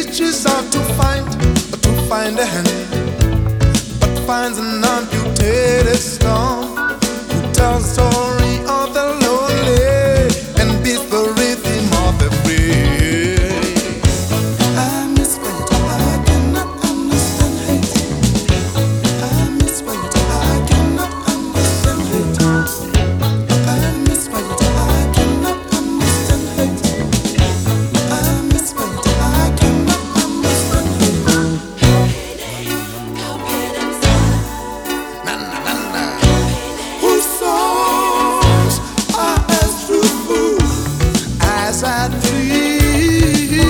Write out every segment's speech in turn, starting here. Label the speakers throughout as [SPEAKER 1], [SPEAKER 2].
[SPEAKER 1] reaches out to find a hand, but finds an amputated storm. Who tells the story of the lonely and beats the rhythm of the free. I miss what I cannot understand hate. I miss what I cannot understand hate. I miss what I cannot understand hate. I miss what I cannot understand hate. Na na na na. Whose songs are as true as I dream.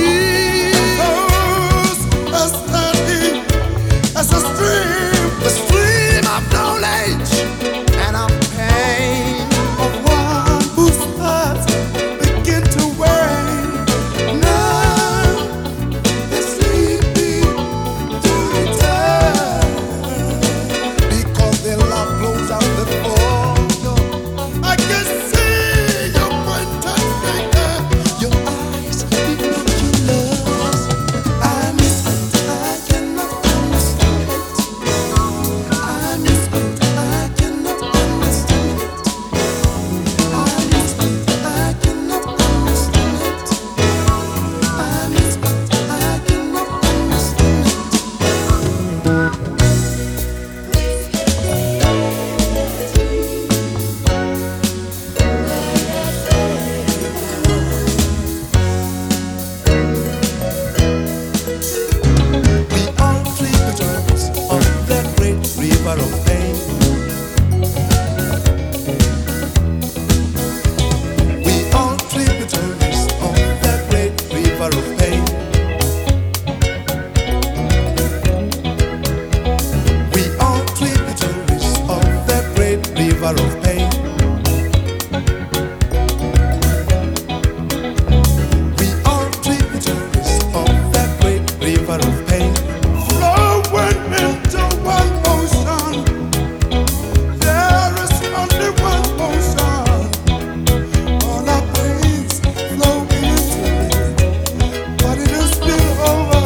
[SPEAKER 1] Those as steady as a stream of knowledge and of pain, of one whose thoughts begin to wane. Now they're sleeping to return because their love blows out the fall. I can see your pointed finger, your eyes binoculars. I miss what I cannot understand it. I miss what I cannot understand it. I miss what I cannot understand it. I miss what I cannot understand it. We all tributaries of that great river of pain. We all tributaries of that great river of pain. We all tributaries of that great river of pain. We all tributaries of that great river of pain. Flowing into one ocean. There is only one ocean. All our pains flow into it, but it will spill over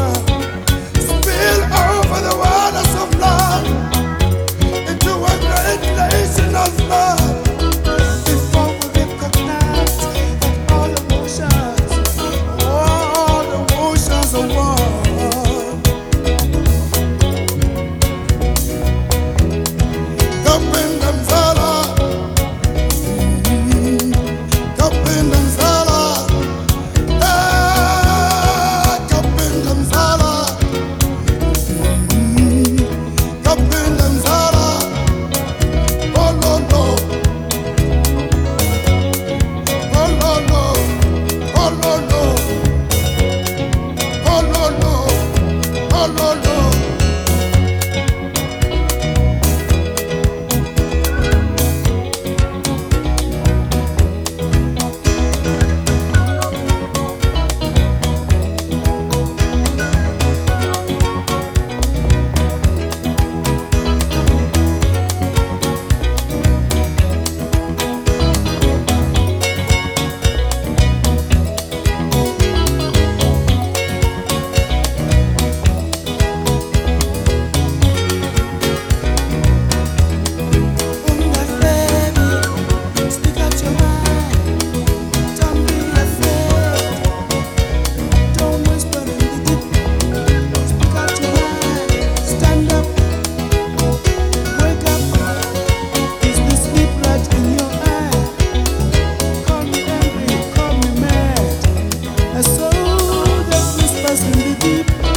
[SPEAKER 1] the waters of love into a great nation of love. Before we recognize that all emotions are one. Kapindam Zala, Kapindam Zala, Kapindam Zala, Kapindam Zala, oh no no, oh no no, oh no no, oh no no, oh no no. Speak out your mind. Don't be afraid. Don't whisper in the deep. Speak out your mind. Stand up. Wake up. Is the sleep right in your eye? Call me angry. Call me mad. A soul that whispers in the deep.